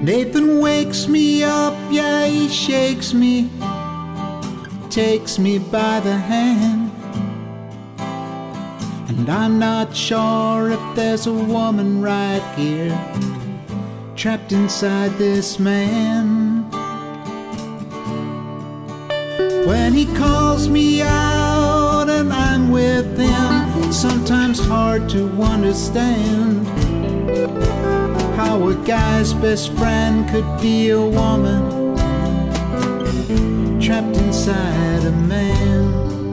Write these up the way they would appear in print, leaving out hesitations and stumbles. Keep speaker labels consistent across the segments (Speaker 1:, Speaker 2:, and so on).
Speaker 1: Nathan wakes me up, yeah, he shakes me, takes me by the hand. And I'm not sure if there's a woman right here, trapped inside this man. When he calls me out and I'm with him, it's sometimes hard to understand how a guy's best friend could be a woman trapped inside a man.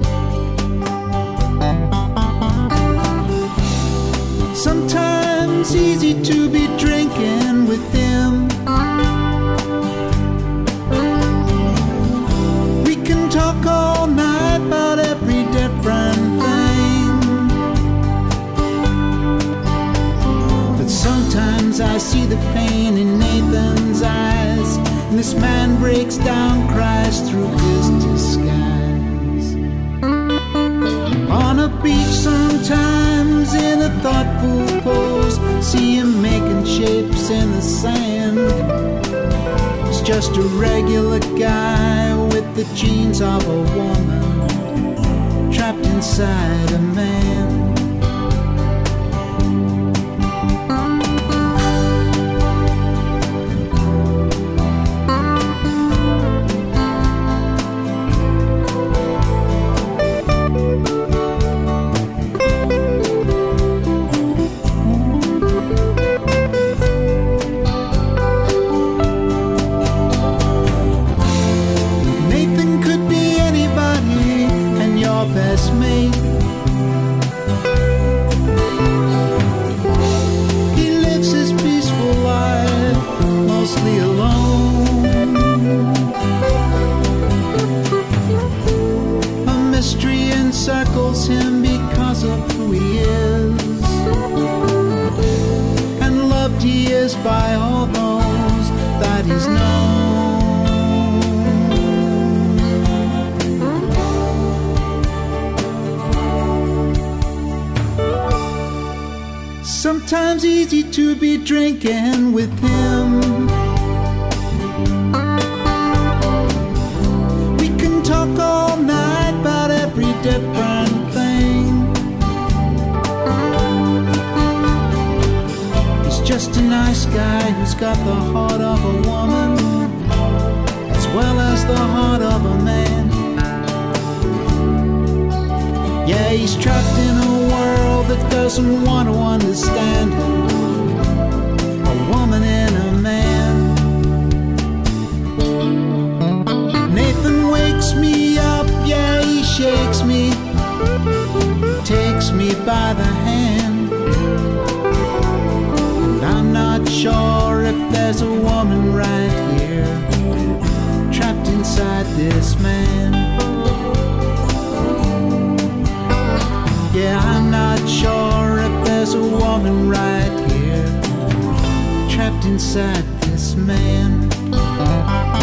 Speaker 1: Sometimes easy to be drinking with him. We can talk all night about every different thing, but sometimes I see the pain in Nathan's eyes, and this man breaks down, cries through his disguise. On a beach sometimes in a thoughtful pose, see him making shapes in the sand. He's just a regular guy with the genes of a woman trapped inside a man. Best mate. He lives his peaceful life mostly alone. A mystery encircles him because of who he is, and loved he is by all those that he's known. Sometimes easy to be drinking with him. We can talk all night about every different thing. He's just a nice guy who's got the heart of a woman as well as the heart of a man. Yeah, he's trapped in a world that doesn't want to understand him, a woman and a man. Nathan wakes me up, yeah, he shakes me, takes me by the hand. And I'm not sure if there's a woman right here trapped inside this man. Yeah, I'm not sure if there's a woman right here trapped inside this man.